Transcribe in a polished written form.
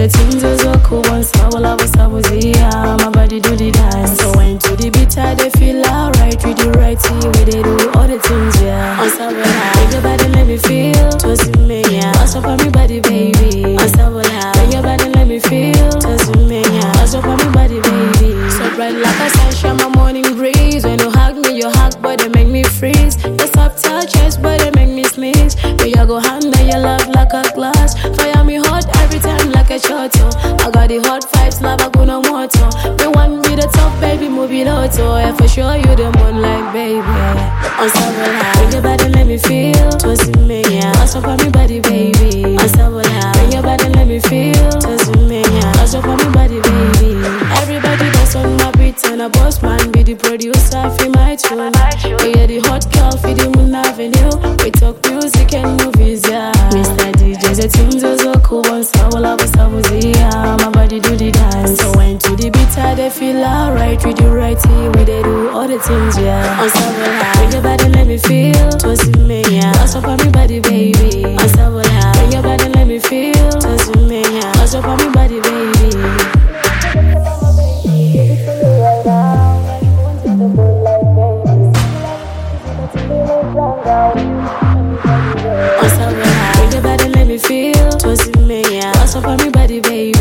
the things was so cool. Once I was here. My body do the dance. So when to the beat, I they feel alright. We do right here, we they do all the things, yeah. On Sabola, bring your body, let me feel. Toast me, yeah. Pass up on me body, baby. On Sabola, bring your body, let me feel. Toast me, yeah. Pass up on me body, baby. So bright like a sunshine, my morning breeze. When you hug me, your hug, but they make me freeze. The soft touches, but they make me sneeze. But you go hand and your love like a glass. Fire me hot every time like a shotto. I got the hot vibes, love I go no more. Me want be the top, baby, move it out. So I for sure you the moonlight, baby. On Sabola, bring your body, let me feel. Twist me, yeah. Pass up on me body, baby. On Sabola, bring your body, let me feel. Twist me, yeah. Pass up on me body, baby. Everybody that's on my beat and a boss man be the producer for my tune. We are the hot girl for the Moon Avenue. We talk music and movies, yeah. Mr. DJ, the tunes are so cool. Once I was here. My body do the dance. So when to the beat, I they feel alright. We do right here, we they do all the things, yeah. On Sabola, bring your body, let me feel. Twist me, yeah. Pass up on me body, baby. On Sabola, bring your body, let me feel. Twist me, yeah. Pass up on me body, baby. On Sabola, bring your body, let me feel. Twist me, yeah. Pass up on me body, baby.